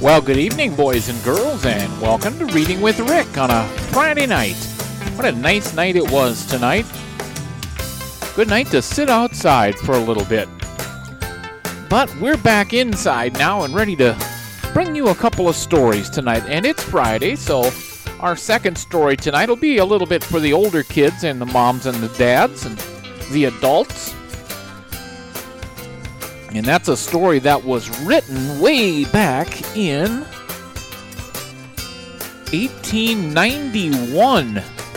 Well, good evening, boys and girls, and welcome to Reading with Rick on a Friday night. What a nice night it was tonight. Good night to sit outside for a little bit. But we're back inside now and ready to bring you a couple of stories tonight. And it's Friday, so our second story tonight will be a little bit for the older kids and the moms and the dads and the adults. And that's a story that was written way back in 1891.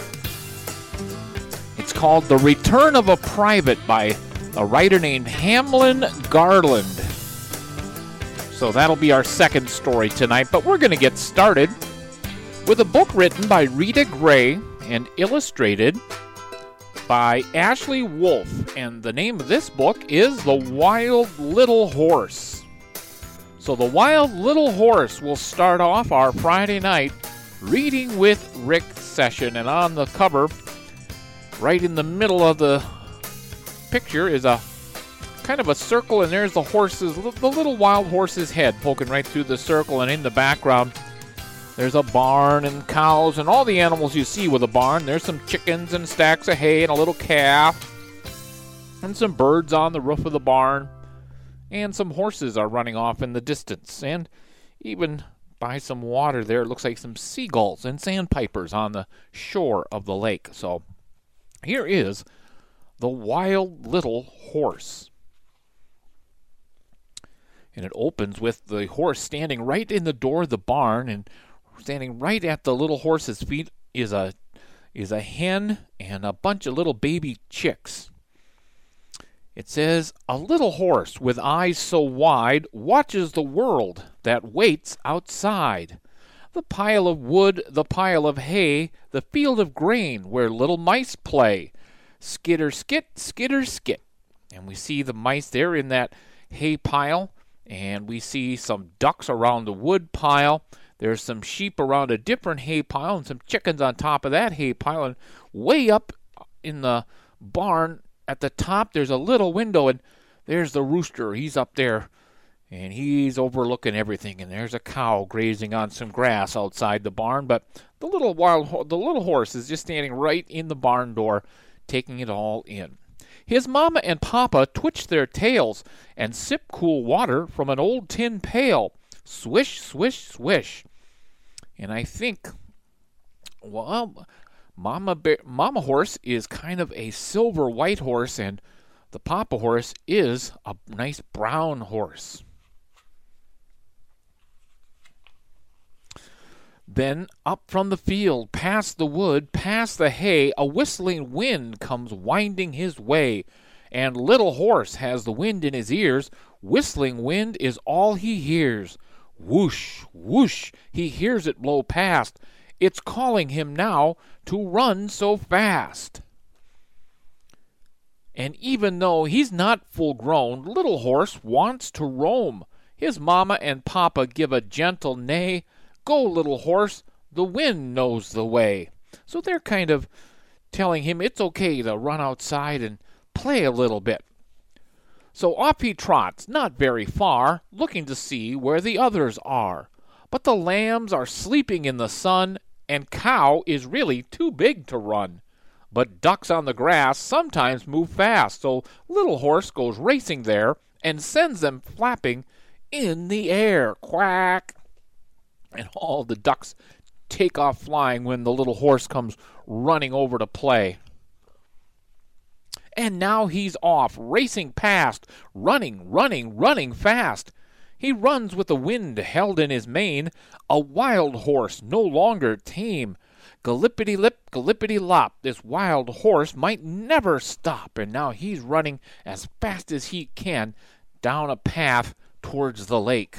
It's called The Return of a Private by a writer named Hamlin Garland. So that'll be our second story tonight, but we're going to get started with a book written by Rita Gray and illustrated by Ashley Wolf, and the name of this book is The Wild Little Horse. So The Wild Little Horse will start off our Friday night Reading with Rick session, and on the cover, right in the middle of the picture, is a kind of a circle, and there's the little wild horse's head poking right through the circle, and in the background there's a barn and cows and all the animals you see with a barn. There's some chickens and stacks of hay and a little calf and some birds on the roof of the barn. And some horses are running off in the distance. And even by some water there, it looks like some seagulls and sandpipers on the shore of the lake. So here is The Wild Little Horse. And it opens with the horse standing right in the door of the barn, and standing right at the little horse's feet is a hen and a bunch of little baby chicks. It says, "A little horse with eyes so wide watches the world that waits outside. The pile of wood, the pile of hay, the field of grain where little mice play. Skitter skit, skitter skit." And we see the mice there in that hay pile, and we see some ducks around the wood pile. There's some sheep around a different hay pile and some chickens on top of that hay pile. And way up in the barn at the top, there's a little window, and there's the rooster. He's up there, and he's overlooking everything. And there's a cow grazing on some grass outside the barn. But the little horse is just standing right in the barn door, taking it all in. His mama and papa twitch their tails and sip cool water from an old tin pail. Swish, swish, swish. And I think, well, Mama horse is kind of a silver white horse, and the papa horse is a nice brown horse. Then up from the field, past the wood, past the hay, a whistling wind comes winding his way. And little horse has the wind in his ears. Whistling wind is all he hears. Whoosh, whoosh, he hears it blow past. It's calling him now to run so fast. And even though he's not full grown, little horse wants to roam. His mama and papa give a gentle neigh. Go, little horse, the wind knows the way. So they're kind of telling him it's okay to run outside and play a little bit. So off he trots, not very far, looking to see where the others are. But the lambs are sleeping in the sun, and cow is really too big to run. But ducks on the grass sometimes move fast, so little horse goes racing there and sends them flapping in the air. Quack! And all the ducks take off flying when the little horse comes running over to play. And now he's off, racing past, running, running, running fast. He runs with the wind held in his mane, a wild horse no longer tame. Gallipity-lip, gallipity-lop, this wild horse might never stop, and now he's running as fast as he can down a path towards the lake.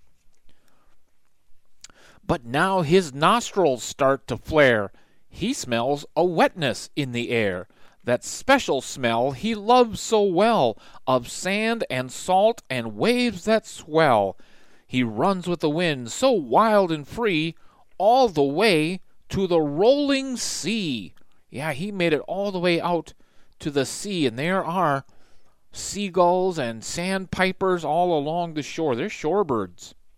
But now his nostrils start to flare. He smells a wetness in the air. That special smell he loves so well, of sand and salt and waves that swell. He runs with the wind so wild and free, all the way to the rolling sea. Yeah, he made it all the way out to the sea, and there are seagulls and sandpipers all along the shore. They're shorebirds.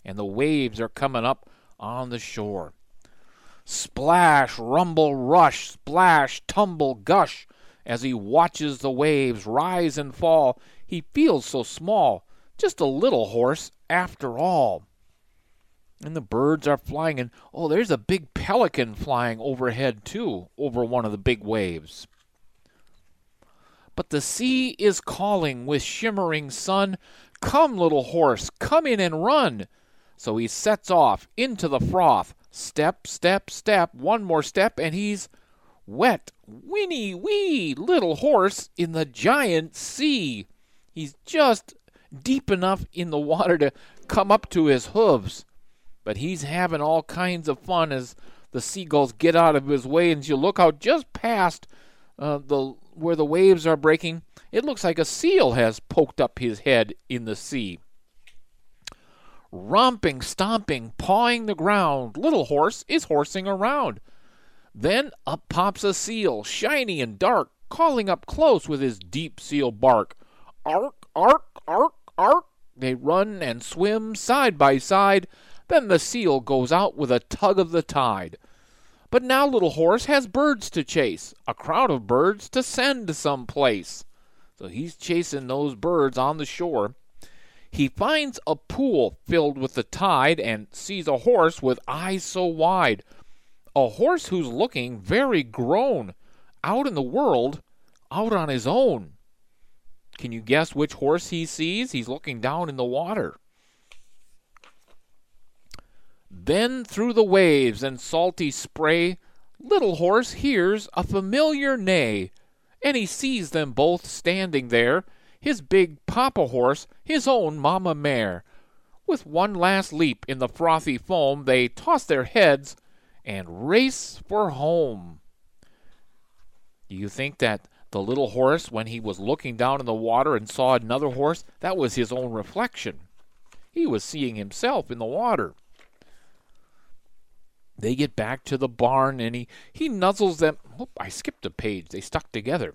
and the waves are coming up on the shore. Splash, rumble, rush, splash, tumble, gush. As he watches the waves rise and fall, he feels so small, just a little horse after all. And the birds are flying, and oh, there's a big pelican flying overhead too, over one of the big waves. But the sea is calling with shimmering sun, "Come, little horse, come in and run." So he sets off into the froth. Step, step, step, one more step, and he's wet, winny, wee little horse in the giant sea. He's just deep enough in the water to come up to his hooves. But he's having all kinds of fun as the seagulls get out of his way, and you look out just past where the waves are breaking. It looks like a seal has poked up his head in the sea. Romping, stomping, pawing the ground, little horse is horsing around. Then up pops a seal, shiny and dark, calling up close with his deep seal bark. Ark, ark, ark, ark. They run and swim side by side. Then the seal goes out with a tug of the tide. But now little horse has birds to chase, a crowd of birds to send to some place. So he's chasing those birds on the shore. He finds a pool filled with the tide and sees a horse with eyes so wide. A horse who's looking very grown, out in the world, out on his own. Can you guess which horse he sees? He's looking down in the water. Then through the waves and salty spray, little horse hears a familiar neigh, and he sees them both standing there, his big papa horse, his own mama mare. With one last leap in the frothy foam, they toss their heads and race for home. Do you think that the little horse, when he was looking down in the water and saw another horse, that was his own reflection? He was seeing himself in the water. They get back to the barn, and he nuzzles them. Oh, I skipped a page. They stuck together.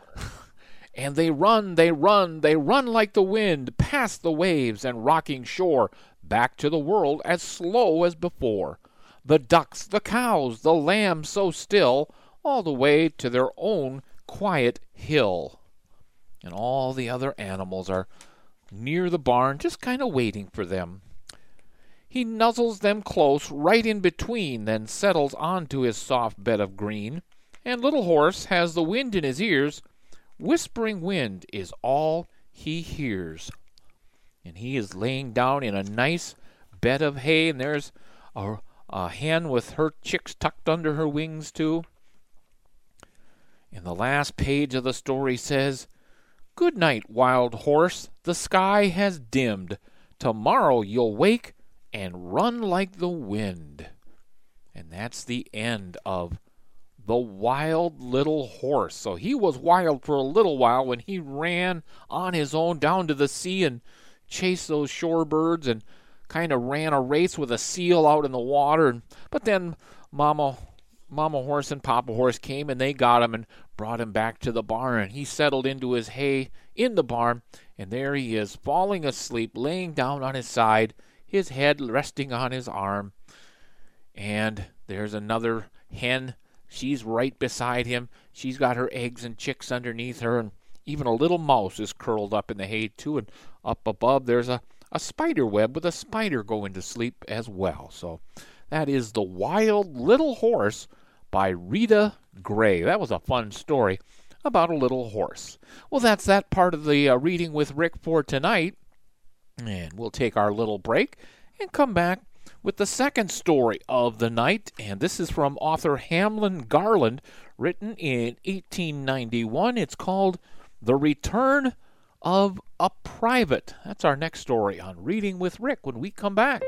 And they run like the wind, past the waves and rocking shore, back to the world as slow as before. The ducks, the cows, the lambs so still, all the way to their own quiet hill. And all the other animals are near the barn, just kind of waiting for them. He nuzzles them close, right in between, then settles onto his soft bed of green. And little horse has the wind in his ears. Whispering wind is all he hears. And he is laying down in a nice bed of hay, and there's a hen with her chicks tucked under her wings too. And the last page of the story says, "Good night, wild horse, the sky has dimmed. Tomorrow you'll wake and run like the wind." And that's the end of The Wild Little Horse. So he was wild for a little while when he ran on his own down to the sea and chased those shore birds and kind of ran a race with a seal out in the water. But then Mama Horse and Papa Horse came, and they got him and brought him back to the barn. And he settled into his hay in the barn, and there he is, falling asleep, laying down on his side, his head resting on his arm. And there's another hen. She's right beside him. She's got her eggs and chicks underneath her, and even a little mouse is curled up in the hay too. And up above there's a spider web with a spider going to sleep as well. So that is The Wild Little Horse by Rita Gray. That was a fun story about a little horse. Well, that's that part of the Reading with Rick for tonight. And we'll take our little break and come back with the second story of the night. And this is from author Hamlin Garland, written in 1891. It's called The Return of a Private. That's our next story on Reading with Rick when we come back.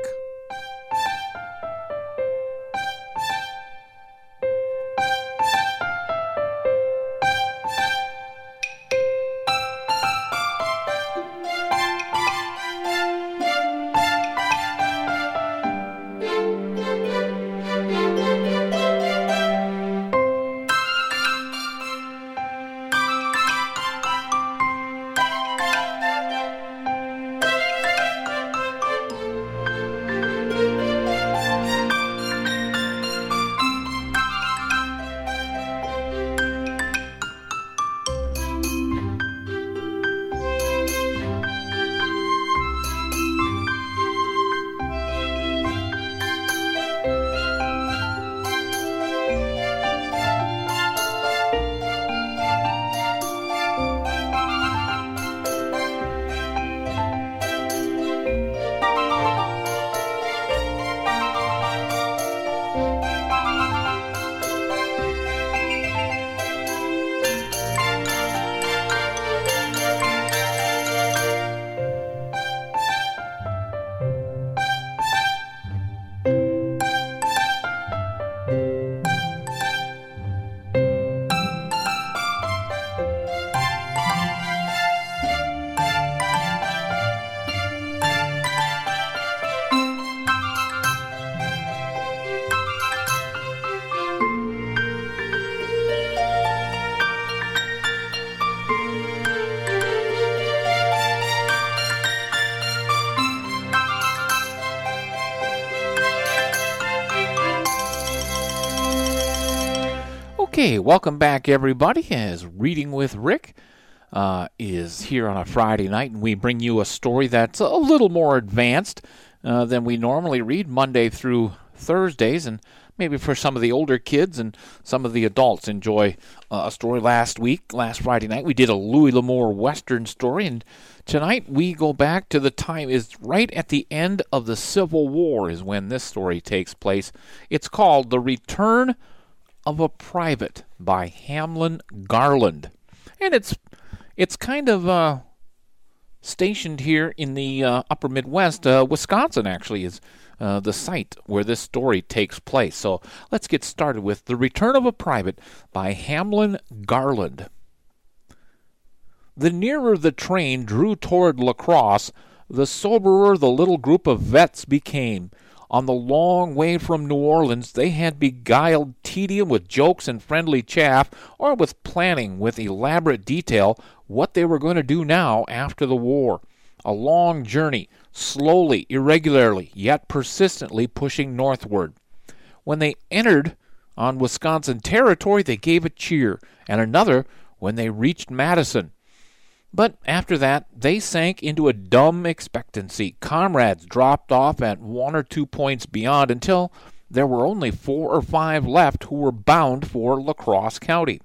Okay, welcome back, everybody, as Reading with Rick is here on a Friday night, and we bring you a story that's a little more advanced than we normally read Monday through Thursdays, and maybe for some of the older kids and some of the adults enjoy a story. Last Friday night, we did a Louis L'Amour Western story, and tonight we go back to the time is right at the end of the Civil War is when this story takes place. It's called The Return of a Private by Hamlin Garland. And it's kind of stationed here in the upper Midwest. Wisconsin actually is the site where this story takes place. So let's get started with The Return of a Private by Hamlin Garland. The nearer the train drew toward La Crosse, the soberer the little group of vets became. On the long way from New Orleans, they had beguiled tedium with jokes and friendly chaff, or with planning with elaborate detail what they were going to do now after the war. A long journey, slowly, irregularly, yet persistently pushing northward. When they entered on Wisconsin territory, they gave a cheer, and another when they reached Madison. But after that, they sank into a dumb expectancy. Comrades dropped off at 1 or 2 points beyond until there were only 4 or 5 left who were bound for La Crosse County.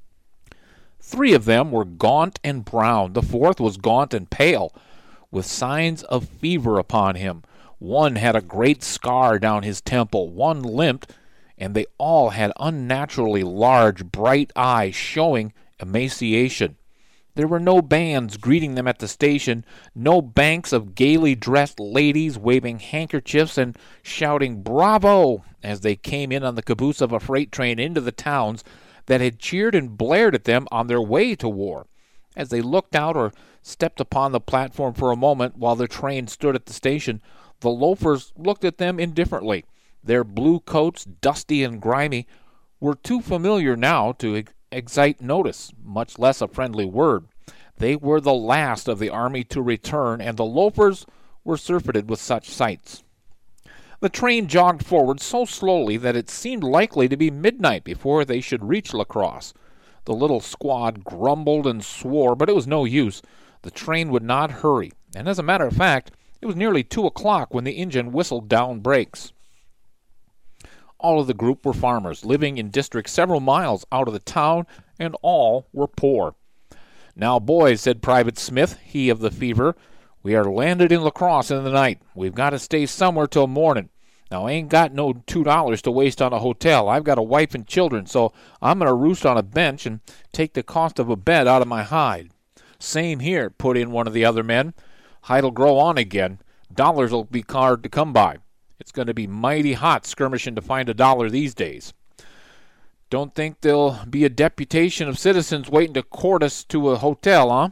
3 of them were gaunt and brown. The 4th was gaunt and pale, with signs of fever upon him. 1 had a great scar down his temple. 1 limped, and they all had unnaturally large, bright eyes showing emaciation. There were no bands greeting them at the station, no banks of gaily dressed ladies waving handkerchiefs and shouting "Bravo!" as they came in on the caboose of a freight train into the towns that had cheered and blared at them on their way to war. As they looked out or stepped upon the platform for a moment while the train stood at the station, the loafers looked at them indifferently. Their blue coats, dusty and grimy, were too familiar now to excite notice, much less a friendly word. They were the last of the army to return, and the loafers were surfeited with such sights. The train jogged forward so slowly that it seemed likely to be midnight before they should reach La Crosse. The little squad grumbled and swore, but it was no use. The train would not hurry, and as a matter of fact, it was nearly 2 o'clock when the engine whistled down brakes. All of the group were farmers, living in districts several miles out of the town, and all were poor. "Now, boys," said Private Smith, he of the fever, "we are landed in La Crosse in the night. We've got to stay somewhere till morning. Now, I ain't got no $2 to waste on a hotel. I've got a wife and children, so I'm going to roost on a bench and take the cost of a bed out of my hide." "Same here," put in one of the other men. "Hide'll grow on again. Dollars'll be hard to come by. It's going to be mighty hot skirmishing to find $1 these days." "Don't think there'll be a deputation of citizens waiting to court us to a hotel, huh?"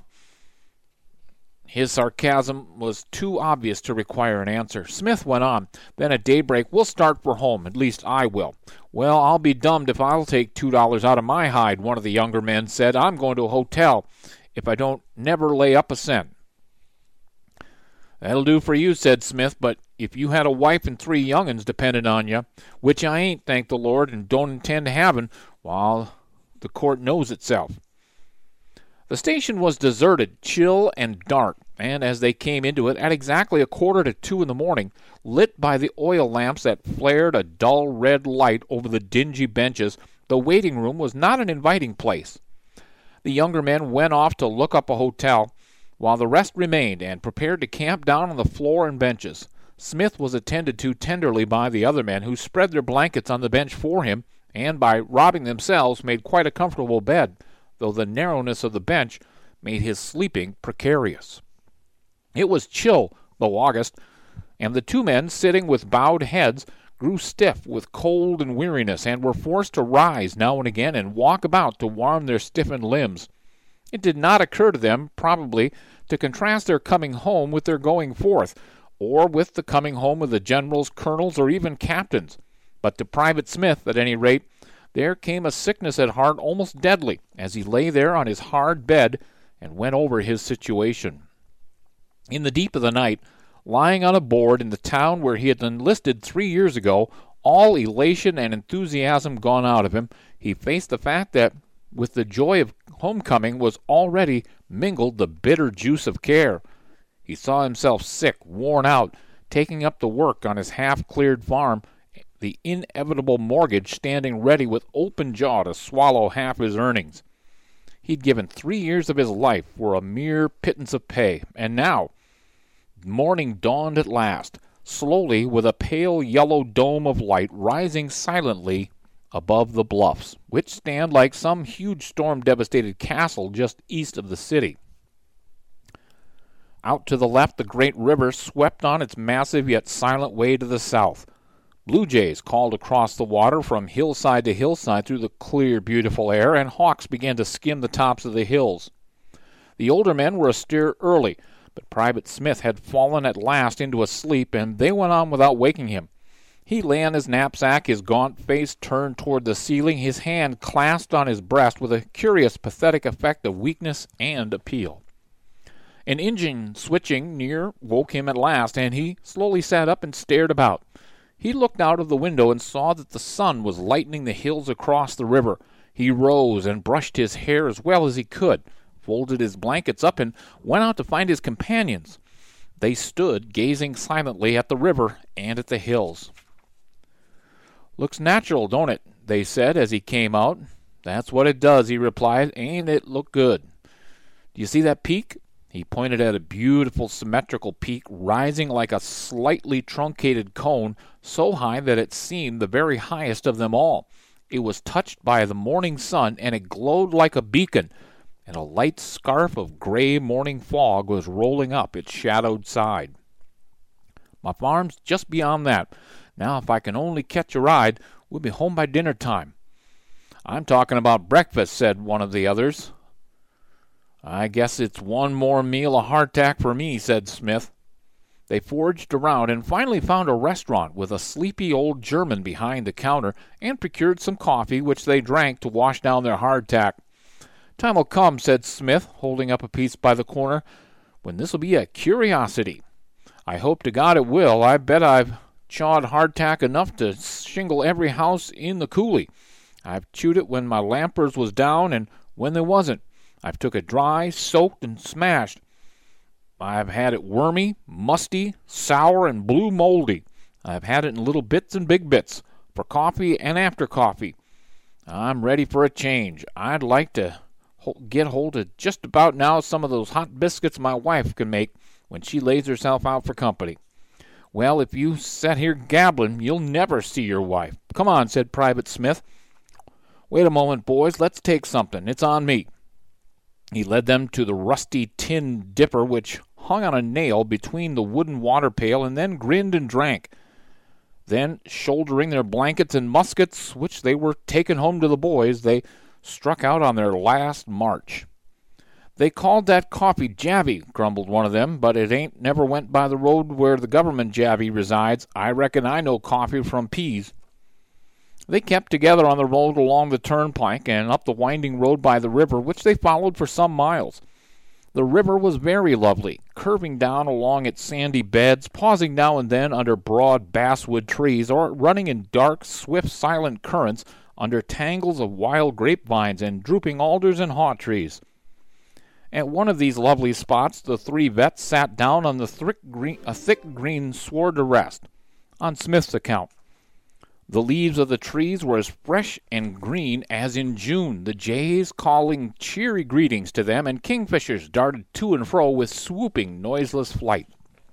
His sarcasm was too obvious to require an answer. Smith went on. "Then at daybreak we'll start for home. At least I will." "Well, I'll be dummed if I'll take $2 out of my hide," one of the younger men said. "I'm going to a hotel if I don't never lay up a cent." "That'll do for you," said Smith, "but if you had a wife and 3 young'uns dependent on you, which I ain't, thank the Lord, and don't intend having, while the court knows itself." The station was deserted, chill and dark, and as they came into it at exactly 1:45 in the morning, lit by the oil lamps that flared a dull red light over the dingy benches, the waiting room was not an inviting place. The younger men went off to look up a hotel, while the rest remained and prepared to camp down on the floor and benches. Smith was attended to tenderly by the other men, who spread their blankets on the bench for him, and by robbing themselves made quite a comfortable bed, though the narrowness of the bench made his sleeping precarious. It was chill, though August, and the 2 men, sitting with bowed heads, grew stiff with cold and weariness, and were forced to rise now and again and walk about to warm their stiffened limbs. It did not occur to them, probably, to contrast their coming home with their going forth, or with the coming home of the generals, colonels, or even captains. But to Private Smith, at any rate, there came a sickness at heart almost deadly, as he lay there on his hard bed and went over his situation. In the deep of the night, lying on a board in the town where he had enlisted 3 years ago, all elation and enthusiasm gone out of him, he faced the fact that with the joy of homecoming was already mingled the bitter juice of care. He saw himself sick, worn out, taking up the work on his half-cleared farm, the inevitable mortgage standing ready with open jaw to swallow half his earnings. He'd given 3 years of his life for a mere pittance of pay, and now morning dawned at last, slowly with a pale yellow dome of light rising silently above the bluffs, which stand like some huge storm-devastated castle just east of the city. Out to the left, the great river swept on its massive yet silent way to the south. Blue jays called across the water from hillside to hillside through the clear, beautiful air, and hawks began to skim the tops of the hills. The older men were astir early, but Private Smith had fallen at last into a sleep, and they went on without waking him. He lay on his knapsack, his gaunt face turned toward the ceiling, his hand clasped on his breast with a curious, pathetic effect of weakness and appeal. An engine switching near woke him at last, and he slowly sat up and stared about. He looked out of the window and saw that the sun was lightening the hills across the river. He rose and brushed his hair as well as he could, folded his blankets up, and went out to find his companions. They stood gazing silently at the river and at the hills. "Looks natural, don't it?" they said as he came out. "That's what it does," he replied. "Ain't it look good? Do you see that peak?" He pointed at a beautiful symmetrical peak rising like a slightly truncated cone, so high that it seemed the very highest of them all. It was touched by the morning sun, and it glowed like a beacon, and a light scarf of gray morning fog was rolling up its shadowed side. "My farm's just beyond that. Now, if I can only catch a ride, we'll be home by dinner time." "I'm talking about breakfast," said one of the others. "I guess it's one more meal of hardtack for me," said Smith. They foraged around and finally found a restaurant with a sleepy old German behind the counter and procured some coffee, which they drank to wash down their hardtack. "Time will come," said Smith, holding up a piece by the corner, "when this'll be a curiosity. I hope to God it will. I bet I've chawed hardtack enough to shingle every house in the coulee. I've chewed it when my lampers was down and when they wasn't. I've took it dry, soaked, and smashed. I've had it wormy, musty, sour, and blue moldy. I've had it in little bits and big bits, for coffee and after coffee. I'm ready for a change. I'd like to get hold of just about now some of those hot biscuits my wife can make when she lays herself out for company. Well, if you set here gabbling, you'll never see your wife. Come on," said Private Smith. "Wait a moment, boys. Let's take something. It's on me." He led them to the rusty tin dipper which hung on a nail between the wooden water pail, and then grinned and drank. Then, shouldering their blankets and muskets, which they were taking home to the boys, they struck out on their last march. "They called that coffee Javy," grumbled one of them, "but it ain't never went by the road where the government Javy resides. I reckon I know coffee from peas." They kept together on the road along the turnpike and up the winding road by the river, which they followed for some miles. The river was very lovely, curving down along its sandy beds, pausing now and then under broad basswood trees, or running in dark, swift, silent currents under tangles of wild grapevines and drooping alders and haw trees. At one of these lovely spots, the three vets sat down on the thick green sward to rest, on Smith's account. The leaves of the trees were as fresh and green as in June, the jays calling cheery greetings to them, and kingfishers darted to and fro with swooping, noiseless flight.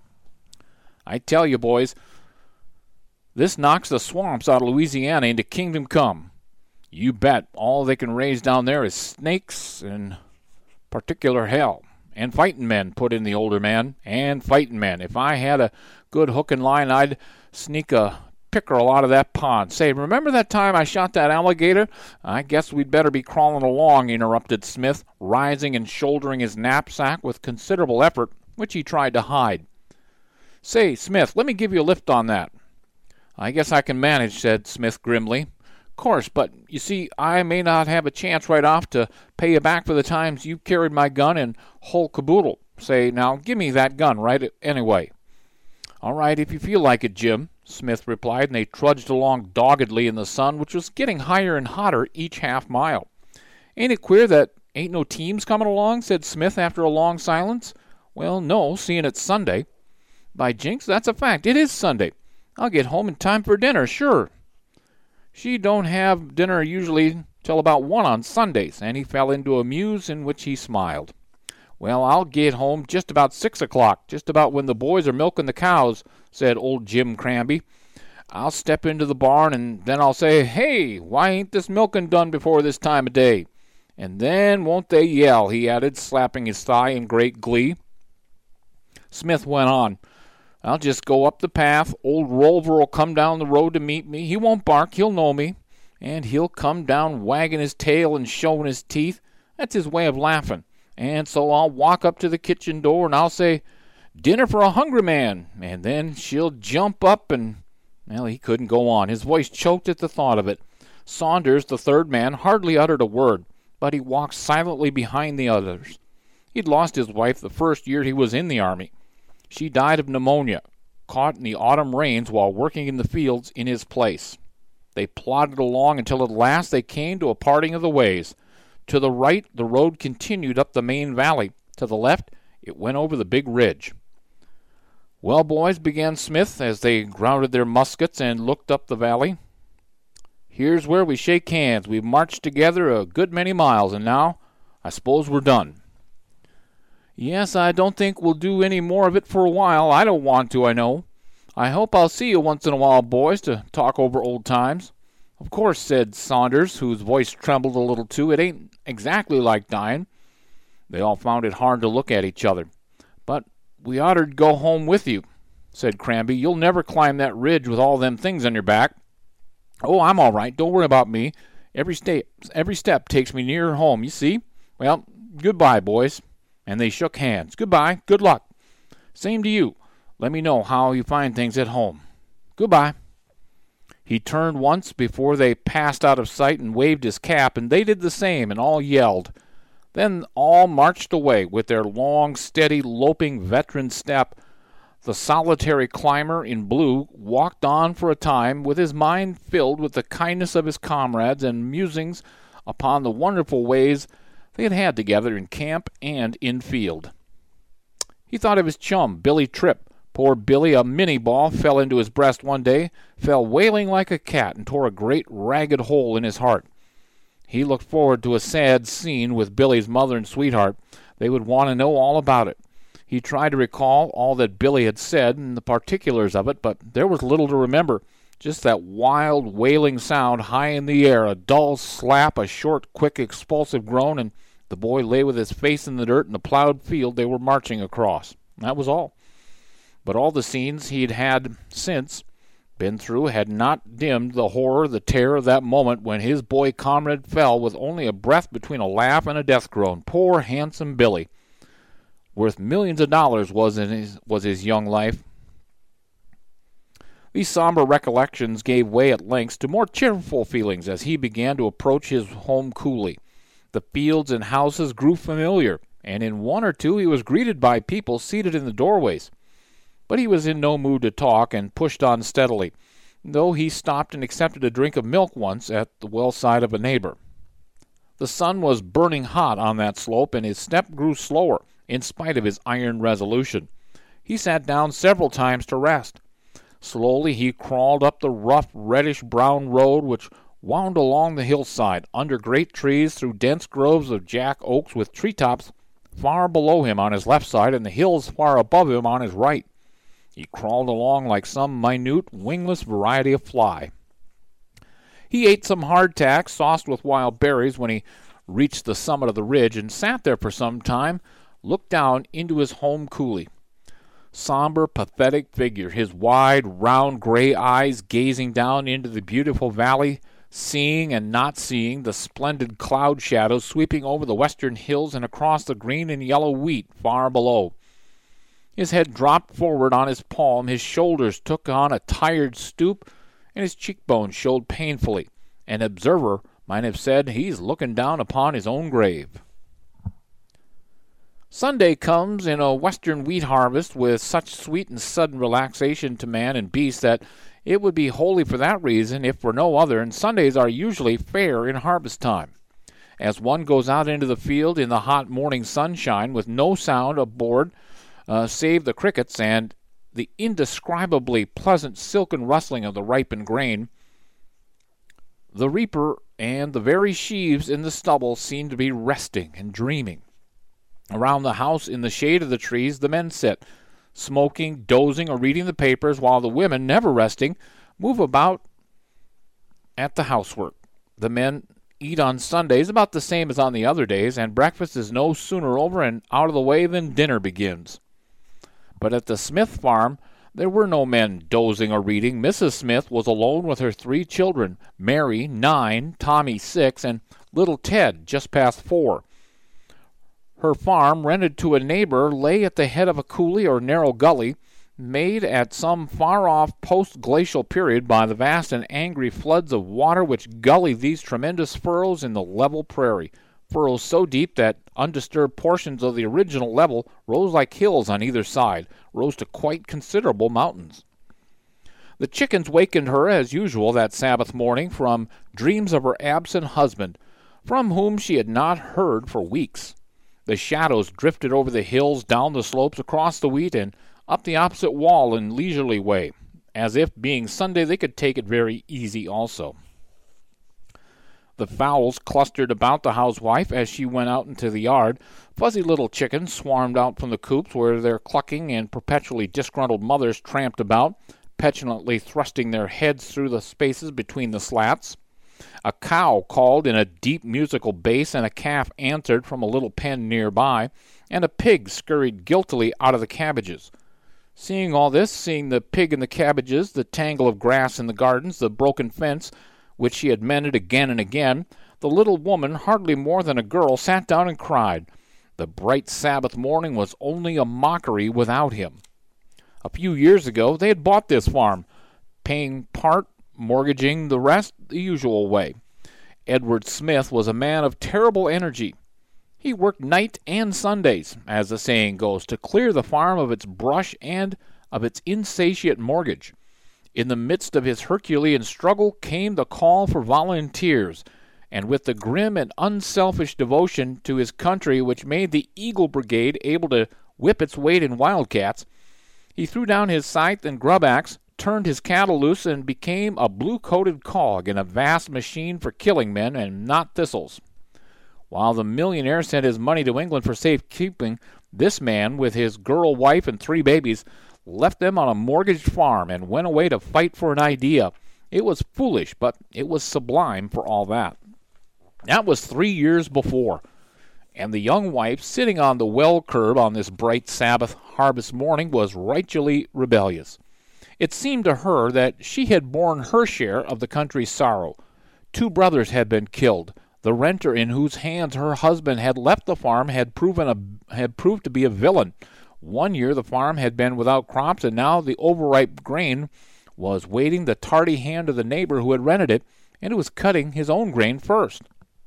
"I tell you, boys, this knocks the swamps out of Louisiana into kingdom come. You bet all they can raise down there is snakes and particular hell. And fighting men," put in the older man. "And fighting men. If I had a good hook and line, I'd sneak a pickerel out of that pond. Say, remember that time I shot that alligator?" "I guess we'd better be crawling along," interrupted Smith, rising and shouldering his knapsack with considerable effort, which he tried to hide. "Say, Smith, let me give you a lift on that." "I guess I can manage," said Smith grimly. "Course, but, you see, I may not have a chance right off to pay you back for the times you carried my gun and whole caboodle. Say, now, give me that gun right anyway." "All right, if you feel like it, Jim," Smith replied, and they trudged along doggedly in the sun, which was getting higher and hotter each half mile. "Ain't it queer that ain't no teams coming along?" said Smith after a long silence. "Well, no, seeing it's Sunday." "By jinks, that's a fact. It is Sunday. I'll get home in time for dinner, sure." "She don't have dinner usually till about 1 on Sundays," and he fell into a muse in which he smiled. "Well, I'll get home just about 6 o'clock, just about when the boys are milking the cows," said old Jim Cranby. "I'll step into the barn, and then I'll say, 'Hey, why ain't this milking done before this time of day?' And then won't they yell," he added, slapping his thigh in great glee. Smith went on. "I'll just go up the path. Old Rover'll come down the road to meet me. He won't bark. He'll know me. And he'll come down wagging his tail and showing his teeth. That's his way of laughing. And so I'll walk up to the kitchen door, and I'll say, 'Dinner for a hungry man.' And then she'll jump up and—" Well, he couldn't go on. His voice choked at the thought of it. Saunders, the third man, hardly uttered a word, but he walked silently behind the others. He'd lost his wife the first year he was in the Army. She died of pneumonia, caught in the autumn rains while working in the fields in his place. They plodded along until at last they came to a parting of the ways. To the right, the road continued up the main valley. To the left, it went over the big ridge. "Well, boys," began Smith, as they grounded their muskets and looked up the valley, "here's where we shake hands. We've marched together a good many miles, and now I suppose we're done." "Yes, I don't think we'll do any more of it for a while. I don't want to, I know. I hope I'll see you once in a while, boys, to talk over old times." "Of course," said Saunders, whose voice trembled a little too. "It ain't exactly like dying." They all found it hard to look at each other. "But we oughter go home with you," said Cranby. "You'll never climb that ridge with all them things on your back." "Oh, I'm all right. Don't worry about me. Every step takes me nearer home, you see. Well, goodbye, boys." And they shook hands. "Goodbye. Good luck." "Same to you. Let me know how you find things at home." "Goodbye." He turned once before they passed out of sight and waved his cap, and they did the same, and all yelled. Then all marched away with their long, steady, loping veteran step. The solitary climber in blue walked on for a time, with his mind filled with the kindness of his comrades and musings upon the wonderful ways they had had together in camp and in field. He thought of his chum, Billy Tripp. Poor Billy, a minnie ball fell into his breast one day, fell wailing like a cat, and tore a great ragged hole in his heart. He looked forward to a sad scene with Billy's mother and sweetheart. They would want to know all about it. He tried to recall all that Billy had said and the particulars of it, but there was little to remember. Just that wild, wailing sound high in the air, a dull slap, a short, quick, expulsive groan, and the boy lay with his face in the dirt in the plowed field they were marching across. That was all. But all the scenes he'd had since been through had not dimmed the horror, the terror of that moment when his boy comrade fell with only a breath between a laugh and a death groan. Poor, handsome Billy. Worth millions of dollars was his young life. These somber recollections gave way at length to more cheerful feelings as he began to approach his home coolly. The fields and houses grew familiar, and in one or two he was greeted by people seated in the doorways. But he was in no mood to talk, and pushed on steadily, though he stopped and accepted a drink of milk once at the well side of a neighbor. The sun was burning hot on that slope, and his step grew slower, in spite of his iron resolution. He sat down several times to rest. Slowly he crawled up the rough, reddish-brown road which wound along the hillside, under great trees, through dense groves of jack oaks with treetops far below him on his left side and the hills far above him on his right. He crawled along like some minute, wingless variety of fly. He ate some hardtack sauced with wild berries when he reached the summit of the ridge, and sat there for some time, looked down into his home coulee. Somber, pathetic figure, his wide, round, gray eyes gazing down into the beautiful valley, seeing and not seeing the splendid cloud shadows sweeping over the western hills and across the green and yellow wheat far below. His head dropped forward on his palm, his shoulders took on a tired stoop, and his cheekbones showed painfully. An observer might have said he's looking down upon his own grave. Sunday comes in a western wheat harvest with such sweet and sudden relaxation to man and beast that it would be holy for that reason, if for no other, and Sundays are usually fair in harvest time. As one goes out into the field in the hot morning sunshine with no sound aboard save the crickets and the indescribably pleasant silken rustling of the ripened grain, the reaper and the very sheaves in the stubble seem to be resting and dreaming. Around the house in the shade of the trees the men sit, smoking, dozing, or reading the papers, while the women, never resting, move about at the housework. The men eat on Sundays about the same as on the other days, and breakfast is no sooner over and out of the way than dinner begins. But at the Smith farm there were no men dozing or reading. Mrs. Smith was alone with her 3 children, Mary, 9, Tommy, 6, and little Ted, just past 4. Her farm, rented to a neighbor, lay at the head of a coulee or narrow gully, made at some far-off post-glacial period by the vast and angry floods of water which gullied these tremendous furrows in the level prairie, furrows so deep that undisturbed portions of the original level rose like hills on either side, rose to quite considerable mountains. The chickens wakened her, as usual, that Sabbath morning from dreams of her absent husband, from whom she had not heard for weeks. The shadows drifted over the hills, down the slopes, across the wheat, and up the opposite wall in leisurely way, as if, being Sunday, they could take it very easy also. The fowls clustered about the housewife as she went out into the yard. Fuzzy little chickens swarmed out from the coops where their clucking and perpetually disgruntled mothers tramped about, petulantly thrusting their heads through the spaces between the slats. A cow called in a deep musical bass, and a calf answered from a little pen nearby, and a pig scurried guiltily out of the cabbages. Seeing all this, seeing the pig and the cabbages, the tangle of grass in the gardens, the broken fence, which she had mended again and again, the little woman, hardly more than a girl, sat down and cried. The bright Sabbath morning was only a mockery without him. A few years ago they had bought this farm, paying part, mortgaging the rest the usual way. Edward Smith was a man of terrible energy. He worked night and Sundays, as the saying goes, to clear the farm of its brush and of its insatiate mortgage. In the midst of his Herculean struggle came the call for volunteers, and with the grim and unselfish devotion to his country which made the Eagle Brigade able to whip its weight in wildcats, he threw down his scythe and grub axe, turned his cattle loose, and became a blue-coated cog in a vast machine for killing men and not thistles. While the millionaire sent his money to England for safekeeping, this man, with his girl wife and 3 babies, left them on a mortgaged farm and went away to fight for an idea. It was foolish, but it was sublime for all that. That was 3 years before, and the young wife, sitting on the well curb on this bright Sabbath harvest morning, was righteously rebellious. It seemed to her that she had borne her share of the country's sorrow. 2 brothers had been killed. The renter in whose hands her husband had left the farm had proved to be a villain. 1 year the farm had been without crops, and now the overripe grain was waiting the tardy hand of the neighbor who had rented it, and who was cutting his own grain first.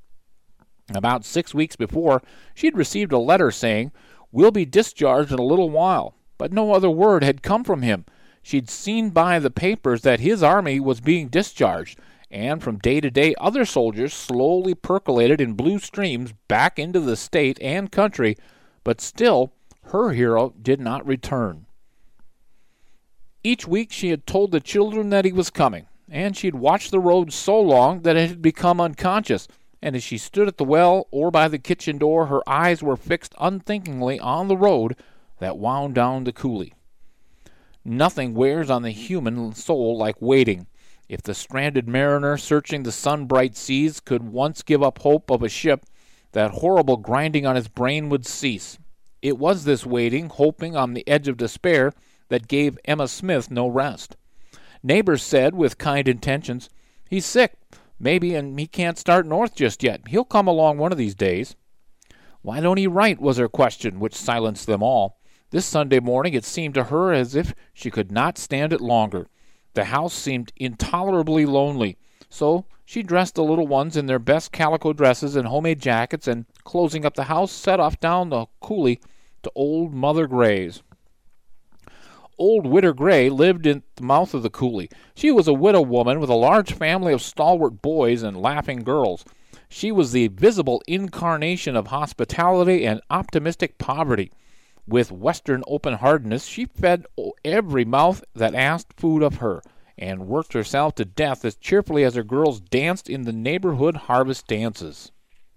About 6 weeks before, she had received a letter saying, "Will be discharged in a little while," but no other word had come from him. She'd seen by the papers that his army was being discharged, and from day to day other soldiers slowly percolated in blue streams back into the state and country, but still her hero did not return. Each week she had told the children that he was coming, and she had watched the road so long that it had become unconscious, and as she stood at the well or by the kitchen door, her eyes were fixed unthinkingly on the road that wound down the coulee. Nothing wears on the human soul like waiting. If the stranded mariner searching the sun-bright seas could once give up hope of a ship, that horrible grinding on his brain would cease. It was this waiting, hoping on the edge of despair, that gave Emma Smith no rest. Neighbors said, with kind intentions, "He's sick, maybe, and he can't start north just yet. He'll come along one of these days." "Why don't he write?" was her question, which silenced them all. This Sunday morning it seemed to her as if she could not stand it longer. The house seemed intolerably lonely, so she dressed the little ones in their best calico dresses and homemade jackets, and, closing up the house, set off down the coulee to old Mother Gray's. Old Widder Gray lived at the mouth of the coulee. She was a widow woman with a large family of stalwart boys and laughing girls. She was the visible incarnation of hospitality and optimistic poverty. With Western open-heartedness, she fed every mouth that asked food of her, and worked herself to death as cheerfully as her girls danced in the neighborhood harvest dances.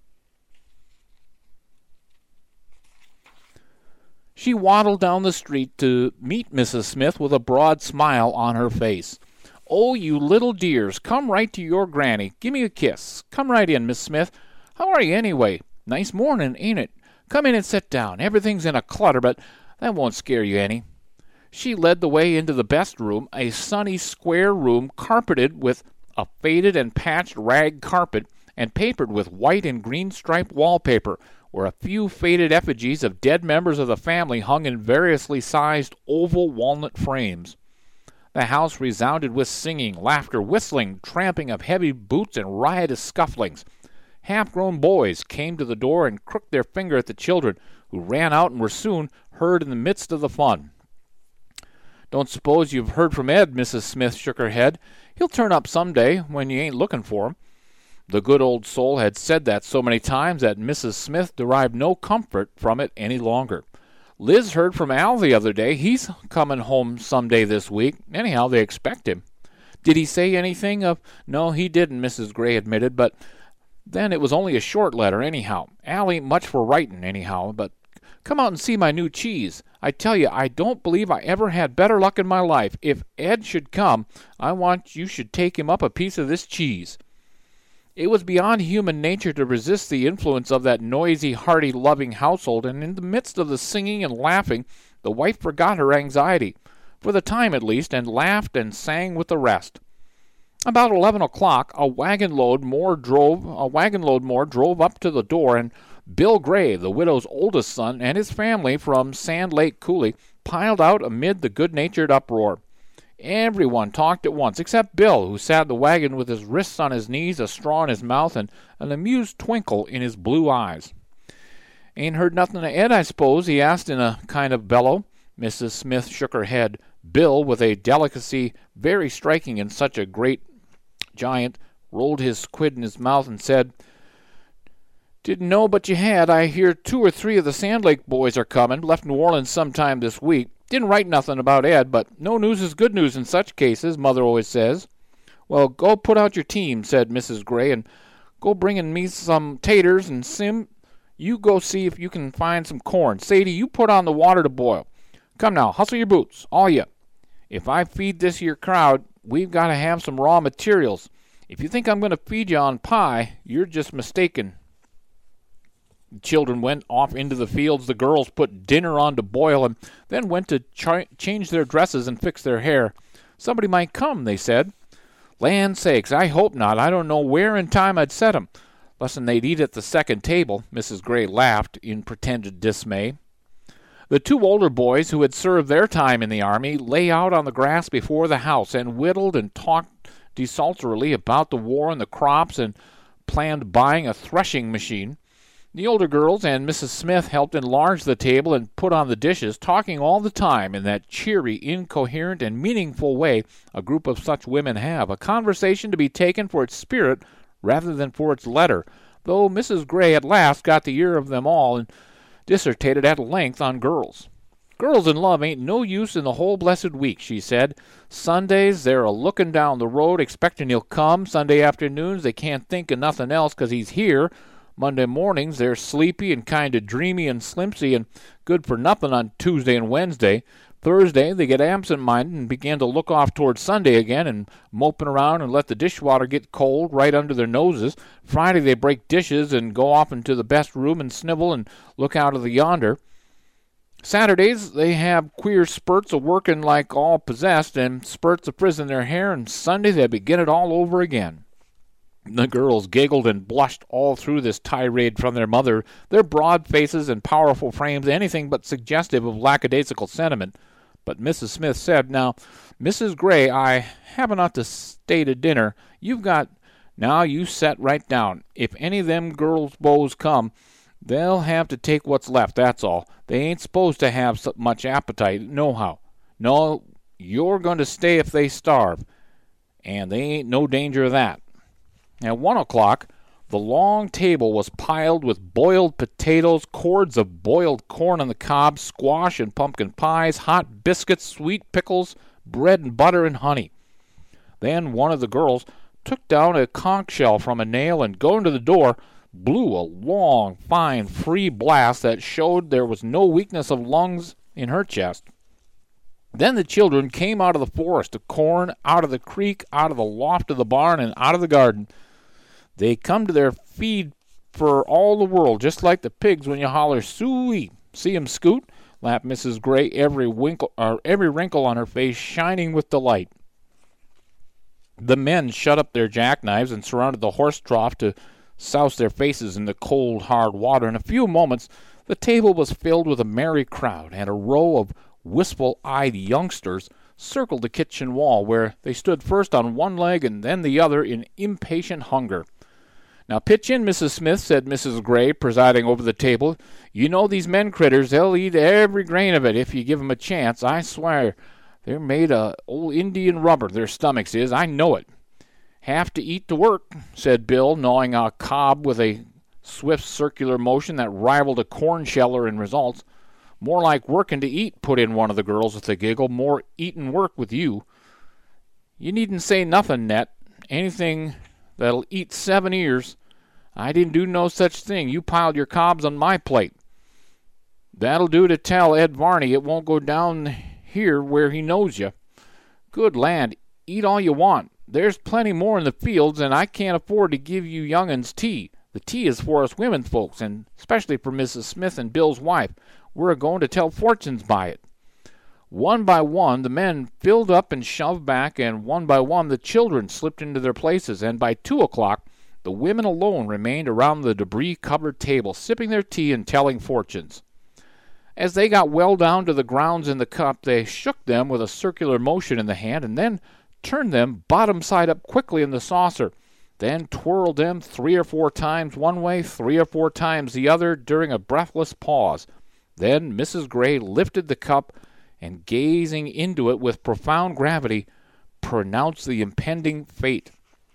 She waddled down the street to meet Mrs. Smith with a broad smile on her face. "Oh, you little dears, come right to your granny. Give me a kiss. Come right in, Miss Smith. How are you, anyway? Nice morning, ain't it? Come in and sit down. Everything's in a clutter, but that won't scare you any." She led the way into the best room, a sunny square room carpeted with a faded and patched rag carpet and papered with white and green striped wallpaper, where a few faded effigies of dead members of the family hung in variously sized oval walnut frames. The house resounded with singing, laughter, whistling, tramping of heavy boots, and riotous scufflings. Half-grown boys came to the door and crooked their finger at the children, who ran out and were soon heard in the midst of the fun. "Don't suppose you've heard from Ed?" Mrs. Smith shook her head. "He'll turn up some day when you ain't looking for him." The good old soul had said that so many times that Mrs. Smith derived no comfort from it any longer. "Liz heard from Al the other day. He's coming home some day this week. Anyhow, they expect him." "Did he say anything of—" "No, he didn't," Mrs. Gray admitted, "but then it was only a short letter, anyhow. Al ain't much for writing, anyhow, but come out and see my new cheese. I tell you, I don't believe I ever had better luck in my life. If Ed should come, I want you should take him up a piece of this cheese." It was beyond human nature to resist the influence of that noisy, hearty, loving household, and in the midst of the singing and laughing, the wife forgot her anxiety, for the time at least, and laughed and sang with the rest. About 11 o'clock, a wagon load more drove up to the door, and Bill Gray, the widow's oldest son, and his family from Sand Lake Coulee, piled out amid the good-natured uproar. Everyone talked at once, except Bill, who sat in the wagon with his wrists on his knees, a straw in his mouth, and an amused twinkle in his blue eyes. "Ain't heard nothing of Ed, I suppose?" he asked in a kind of bellow. Mrs. Smith shook her head. Bill, with a delicacy very striking in such a great giant, rolled his quid in his mouth and said, "Didn't know but you had. I hear 2 or 3 of the Sand Lake boys are coming. Left New Orleans sometime this week. Didn't write nothing about Ed, but no news is good news in such cases, Mother always says." "Well, go put out your team," said Mrs. Gray, "and go bringin' me some taters, and Sim, you go see if you can find some corn. Sadie, you put on the water to boil. Come now, hustle your boots, all you. If I feed this here crowd, we've got to have some raw materials. If you think I'm going to feed you on pie, you're just mistaken." The children went off into the fields. The girls put dinner on to boil and then went to change their dresses and fix their hair. Somebody might come, they said. "Land sakes, I hope not. I don't know where in time I'd set 'em. Less'n they'd eat at the second table." Mrs. Gray laughed in pretended dismay. The 2 older boys who had served their time in the army lay out on the grass before the house and whittled and talked desultorily about the war and the crops and planned buying a threshing machine. The older girls and Mrs. Smith helped enlarge the table and put on the dishes, talking all the time in that cheery, incoherent, and meaningful way a group of such women have, a conversation to be taken for its spirit rather than for its letter, though Mrs. Gray at last got the ear of them all and dissertated at length on girls. "Girls in love ain't no use in the whole blessed week," she said. "Sundays they're a-looking down the road expectin' he'll come. Sunday afternoons they can't think of nothing else 'cause he's here. Monday mornings they're sleepy and kind of dreamy and slimpsy and good for nothing on Tuesday and Wednesday. Thursday they get absent-minded and begin to look off toward Sunday again and moping around and let the dishwater get cold right under their noses. Friday they break dishes and go off into the best room and snivel and look out of the yonder. Saturdays they have queer spurts of working like all possessed and spurts of frizzing their hair, and Sunday they begin it all over again." The girls giggled and blushed all through this tirade from their mother, their broad faces and powerful frames anything but suggestive of lackadaisical sentiment. But Mrs. Smith said, "Now, Mrs. Gray, I haven't ought to stay to dinner. You've got—now you set right down. If any of them girls' beaux come, They'll have to take what's left, that's all. They ain't supposed to have so much appetite, nohow. No, you're going to stay if they starve, and they ain't no danger of that. At 1 o'clock, the long table was piled with boiled potatoes, cords of boiled corn on the cob, squash and pumpkin pies, hot biscuits, sweet pickles, bread and butter and honey. Then one of the girls took down a conch shell from a nail and, going to the door, blew a long, fine, free blast that showed there was no weakness of lungs in her chest. Then the children came out of the forest of corn, out of the creek, out of the loft of the barn, and out of the garden. They come to their feed for all the world, just like the pigs when you holler, "Soo-ee!" See 'em scoot? Laughed Mrs. Gray, every wrinkle on her face shining with delight. The men shut up their jackknives and surrounded the horse trough to souse their faces in the cold, hard water. In a few moments the table was filled with a merry crowd, and a row of wistful-eyed youngsters circled the kitchen wall, where they stood first on one leg and then the other in impatient hunger. "Now pitch in, Mrs. Smith," said Mrs. Gray, presiding over the table. "You know these men critters, they'll eat every grain of it if you give 'em a chance. I swear they're made of old Indian rubber, their stomachs is. I know it." "Have to eat to work," said Bill, gnawing a cob with a swift circular motion that rivaled a corn sheller in results. "More like workin' to eat," put in one of the girls with a giggle. "More eatin' work with you." "You needn't say nothin', Net. Anything that'll eat 7 ears. I didn't do no such thing. You piled your cobs on my plate." "That'll do to tell Ed Varney it won't go down here where he knows you." "Good land, eat all you want. There's plenty more in the fields, and I can't afford to give you young'uns tea. The tea is for us women folks, and especially for Mrs. Smith and Bill's wife. We're a-going to tell fortunes by it." One by one the men filled up and shoved back, and one by one the children slipped into their places, and by 2 o'clock the women alone remained around the debris-covered table, sipping their tea and telling fortunes. As they got well down to the grounds in the cup, they shook them with a circular motion in the hand, and then turned them bottom side up quickly in the saucer, then twirled them 3 or 4 times one way, 3 or 4 times the other, during a breathless pause. Then Mrs. Gray lifted the cup, and gazing into it with profound gravity, pronounced the impending fate.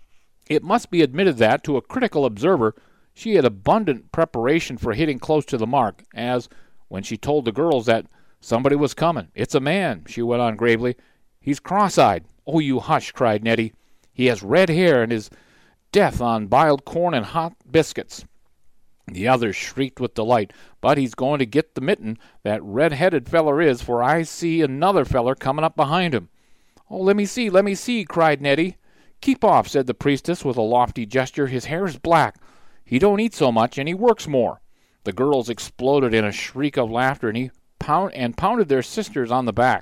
It must be admitted that, to a critical observer, she had abundant preparation for hitting close to the mark, as, when she told the girls that somebody was coming. "It's a man," she went on gravely. "He's cross-eyed." "Oh, you hush," cried Nettie. "He has red hair and is death on biled corn and hot biscuits." The others shrieked with delight. "But he's going to get the mitten, that red-headed feller is, for I see another feller coming up behind him." "Oh, let me see," cried Nettie. "Keep off," said the priestess with a lofty gesture. "His hair's black. He don't eat so much, and he works more." The girls exploded in a shriek of laughter, and pounded their sisters on the back.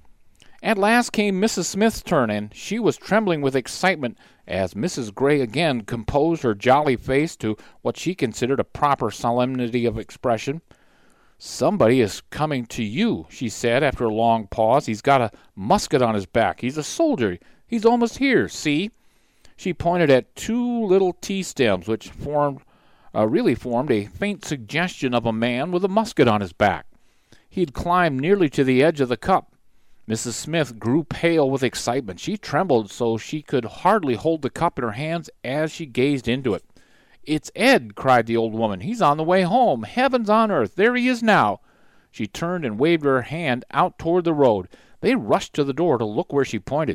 At last came Mrs. Smith's turn, and she was trembling with excitement as Mrs. Gray again composed her jolly face to what she considered a proper solemnity of expression. "Somebody is coming to you," she said after a long pause. "He's got a musket on his back. He's a soldier. He's almost here. See?" She pointed at 2 little tea stems, which really formed a faint suggestion of a man with a musket on his back. He had climbed nearly to the edge of the cup. Mrs. Smith grew pale with excitement. She trembled so she could hardly hold the cup in her hands as she gazed into it. "It's Ed," cried the old woman. "He's on the way home. Heavens on earth, there he is now." She turned and waved her hand out toward the road. They rushed to the door to look where she pointed.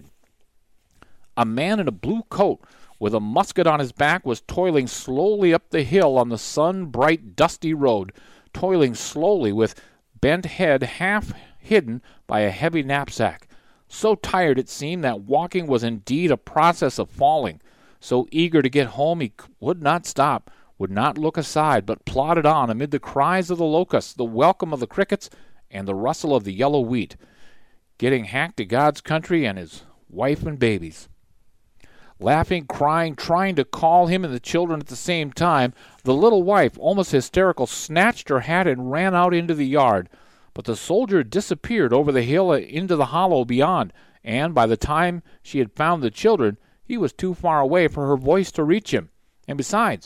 A man in a blue coat, with a musket on his back, was toiling slowly up the hill on the sun-bright, dusty road, toiling slowly with bent head half hidden by a heavy knapsack. So tired it seemed that walking was indeed a process of falling. So eager to get home he would not stop, would not look aside, but plodded on amid the cries of the locusts, the welcome of the crickets, and the rustle of the yellow wheat, getting hack to God's country and his wife and babies. Laughing, crying, trying to call him and the children at the same time, the little wife, almost hysterical, snatched her hat and ran out into the yard. But the soldier disappeared over the hill into the hollow beyond, and by the time she had found the children, he was too far away for her voice to reach him. And besides,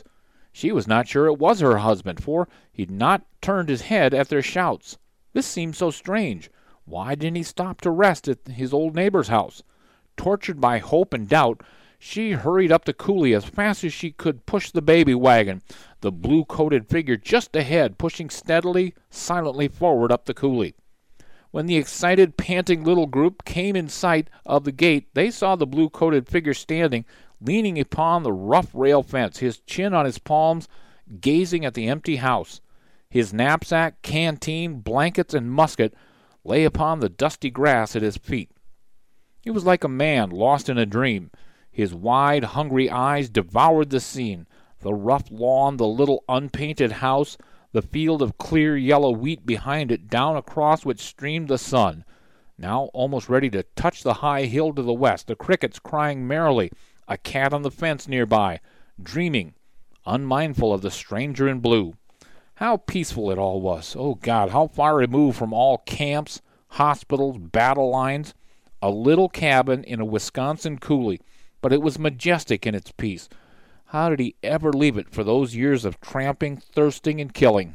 She was not sure it was her husband, for he'd not turned his head at their shouts. This seemed so strange. Why didn't he stop to rest at his old neighbor's house? Tortured by hope and doubt, she hurried up the coulee as fast as she could push the baby wagon, the blue-coated figure just ahead, pushing steadily, silently forward up the coulee. When the excited, panting little group came in sight of the gate, they saw the blue-coated figure standing, leaning upon the rough rail fence, his chin on his palms, gazing at the empty house. His knapsack, canteen, blankets, and musket lay upon the dusty grass at his feet. He was like a man lost in a dream. His wide, hungry eyes devoured the scene, the rough lawn, the little unpainted house, the field of clear yellow wheat behind it, down across which streamed the sun, now almost ready to touch the high hill to the west, the crickets crying merrily, a cat on the fence nearby, dreaming, unmindful of the stranger in blue. How peaceful it all was. Oh, God, how far removed from all camps, hospitals, battle lines. A little cabin in a Wisconsin coulee, but it was majestic in its peace. How did he ever leave it for those years of tramping, thirsting, and killing?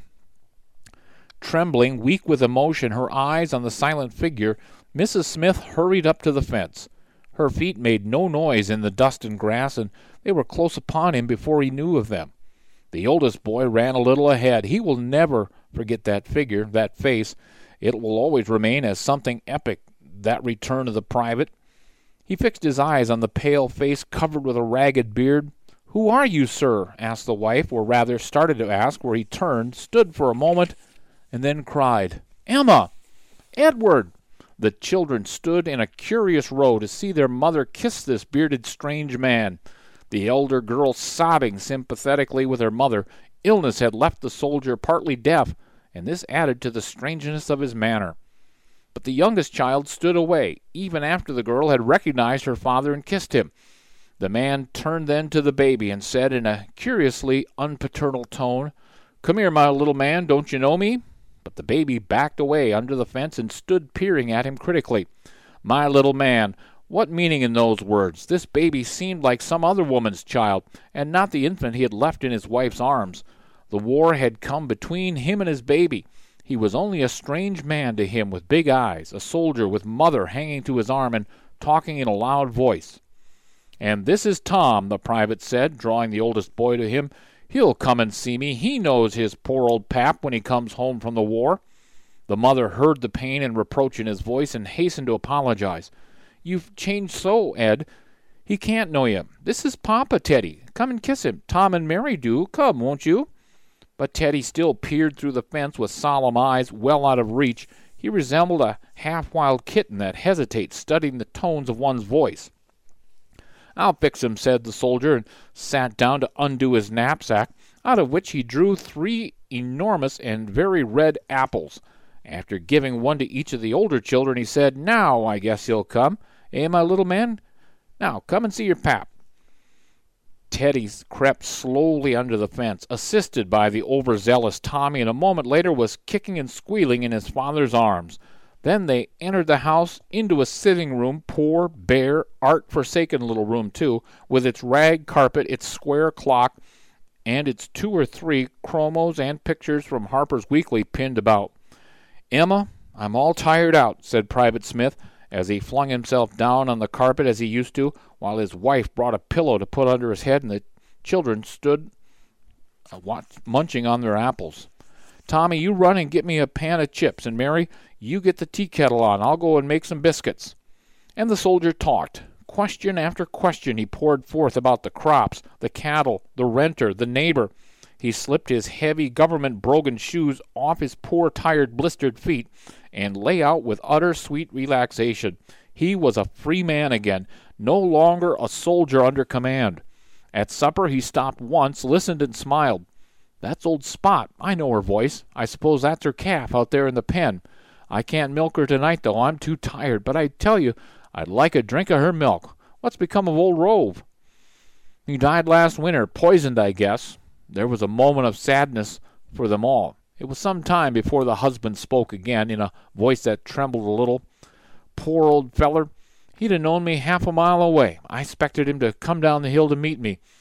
Trembling, weak with emotion, her eyes on the silent figure, Mrs. Smith hurried up to the fence. Her feet made no noise in the dust and grass, and they were close upon him before he knew of them. The oldest boy ran a little ahead. He will never forget that figure, that face. It will always remain as something epic, that return of the private. He fixed his eyes on the pale face covered with a ragged beard. "Who are you, sir?" asked the wife, or rather started to ask, where he turned, stood for a moment, and then cried, "Emma! Edward!" The children stood in a curious row to see their mother kiss this bearded strange man. The elder girl sobbing sympathetically with her mother. Illness had left the soldier partly deaf, and this added to the strangeness of his manner. But the youngest child stood away, even after the girl had recognized her father and kissed him. The man turned then to the baby and said in a curiously unpaternal tone, "Come here, my little man, don't you know me?" But the baby backed away under the fence and stood peering at him critically. My little man, what meaning in those words? This baby seemed like some other woman's child, and not the infant he had left in his wife's arms. The war had come between him and his baby. He was only a strange man to him with big eyes, a soldier with mother hanging to his arm and talking in a loud voice. "And this is Tom," the private said, drawing the oldest boy to him. "He'll come and see me. He knows his poor old pap when he comes home from the war." The mother heard the pain and reproach in his voice and hastened to apologize. "You've changed so, Ed. He can't know you. This is Papa, Teddy. Come and kiss him. Tom and Mary do. Come, won't you?" But Teddy still peered through the fence with solemn eyes, well out of reach. He resembled a half-wild kitten that hesitates, studying the tones of one's voice. "I'll fix him," said the soldier, and sat down to undo his knapsack, out of which he drew 3 enormous and very red apples. After giving one to each of the older children, he said, "Now I guess you'll come. Eh, my little man? Now come and see your pap." Teddy crept slowly under the fence, assisted by the overzealous Tommy, and a moment later was kicking and squealing in his father's arms. Then they entered the house, into a sitting-room, poor, bare, art-forsaken little room, too, with its rag carpet, its square clock, and its 2 or 3 chromos and pictures from Harper's Weekly pinned about. "Emma, I'm all tired out," said Private Smith, as he flung himself down on the carpet as he used to, while his wife brought a pillow to put under his head and the children stood munching on their apples. "Tommy, you run and get me a pan of chips, and Mary, you get the tea kettle on. I'll go and make some biscuits." And the soldier talked. Question after question he poured forth about the crops, the cattle, the renter, the neighbor. He slipped his heavy government-brogan shoes off his poor, tired, blistered feet, and lay out with utter sweet relaxation. He was a free man again, no longer a soldier under command. At supper he stopped once, listened, and smiled. "That's old Spot. I know her voice. I suppose that's her calf out there in the pen. I can't milk her tonight, though. I'm too tired. But I tell you, I'd like a drink of her milk. What's become of old Rove?" "He died last winter, poisoned, I guess." There was a moment of sadness for them all. It was some time before the husband spoke again, in a voice that trembled a little. "Poor old feller. He'd have known me half a mile away. I expected him to come down the hill to meet me.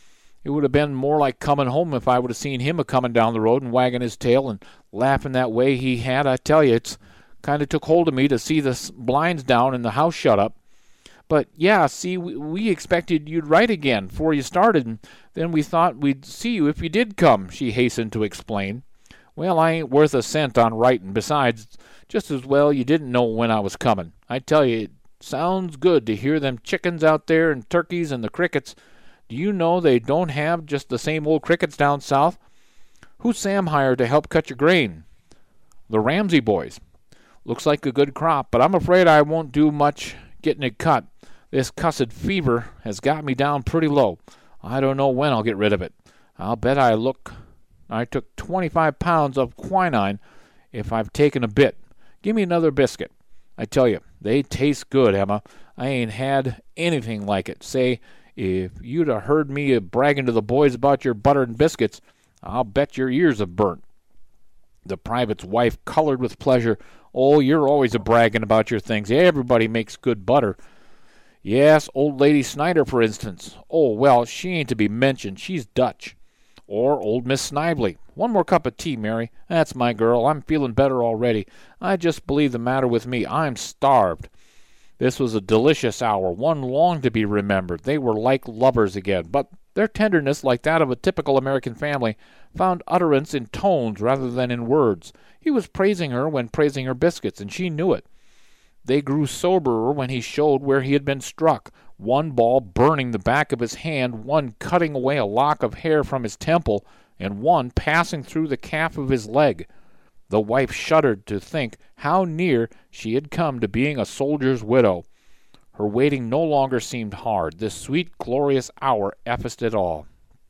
It would have been more like coming home if I would have seen him a-coming down the road and wagging his tail and laughing that way he had. I tell you, it's kind of took hold of me to see the blinds down and the house shut up. But, yeah, see, we expected you'd write again before you started, and then we thought we'd see you if you did come," she hastened to explain. "Well, I ain't worth a cent on writing. Besides, just as well you didn't know when I was coming. I tell you, it sounds good to hear them chickens out there and turkeys and the crickets. Do you know they don't have just the same old crickets down south? Who's Sam hired to help cut your grain?" "The Ramsey boys. Looks like a good crop, but I'm afraid I won't do much getting it cut. This cussed fever has got me down pretty low. I don't know when I'll get rid of it. I'll bet I took 25 pounds of quinine if I've taken a bit. Give me another biscuit. I tell you, they taste good, Emma. I ain't had anything like it. Say, if you'd have heard me bragging to the boys about your butter and biscuits, I'll bet your ears have burnt." The private's wife colored with pleasure. "Oh, you're always bragging about your things. Everybody makes good butter." "Yes, old lady Snyder, for instance. Oh, well, she ain't to be mentioned. She's Dutch. Or old Miss Snively. One more cup of tea, Mary. That's my girl. I'm feeling better already. I just believe the matter with me. I'm starved." This was a delicious hour, one long to be remembered. They were like lovers again, but their tenderness, like that of a typical American family, found utterance in tones rather than in words. He was praising her when praising her biscuits, and she knew it. They grew soberer when he showed where he had been struck, one ball burning the back of his hand, one cutting away a lock of hair from his temple, and one passing through the calf of his leg. The wife shuddered to think how near she had come to being a soldier's widow. Her waiting no longer seemed hard. This sweet, glorious hour effaced it all.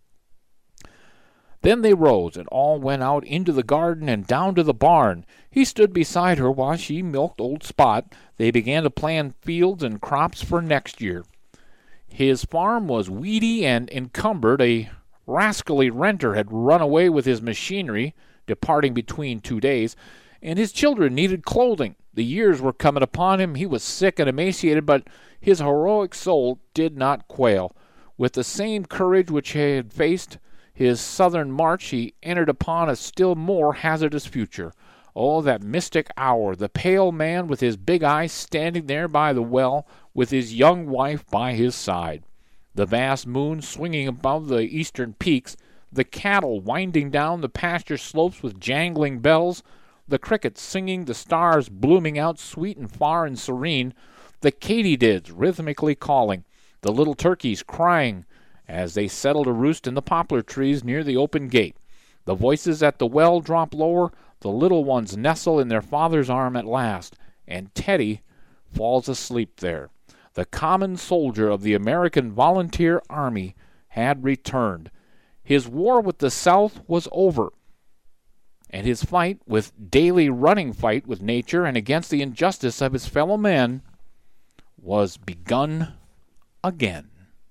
Then they rose, and all went out into the garden and down to the barn. He stood beside her while she milked old Spot. They began to plan fields and crops for next year. His farm was weedy and encumbered. A rascally renter had run away with his machinery, departing between 2 days, and his children needed clothing. The years were coming upon him. He was sick and emaciated, but his heroic soul did not quail. With the same courage which he had faced his southern march, he entered upon a still more hazardous future. Oh, that mystic hour, the pale man with his big eyes standing there by the well with his young wife by his side. The vast moon swinging above the eastern peaks, the cattle winding down the pasture slopes with jangling bells, the crickets singing, the stars blooming out sweet and far and serene, the katydids rhythmically calling, the little turkeys crying as they settle to roost in the poplar trees near the open gate. The voices at the well drop lower, the little ones nestle in their father's arm at last, and Teddy falls asleep there. The common soldier of the American Volunteer Army had returned. His war with the South was over, and his daily running fight with nature and against the injustice of his fellow men was begun again.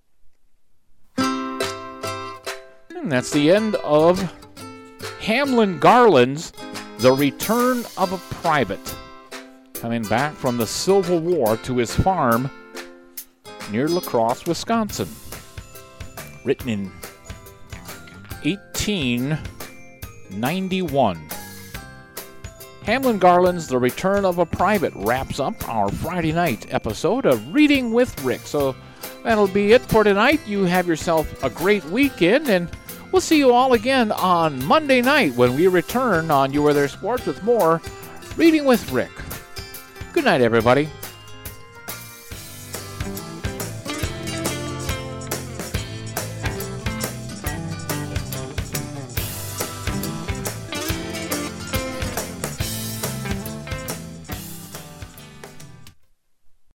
And that's the end of Hamlin Garland's The Return of a Private, coming back from the Civil War to his farm near La Crosse, Wisconsin. Written in 1891. Hamlin Garland's The Return of a Private wraps up our Friday night episode of Reading with Rick. So that'll be it for tonight. You have yourself a great weekend, and we'll see you all again on Monday night when we return on You Are There Sports with more Reading with Rick. Good night, everybody.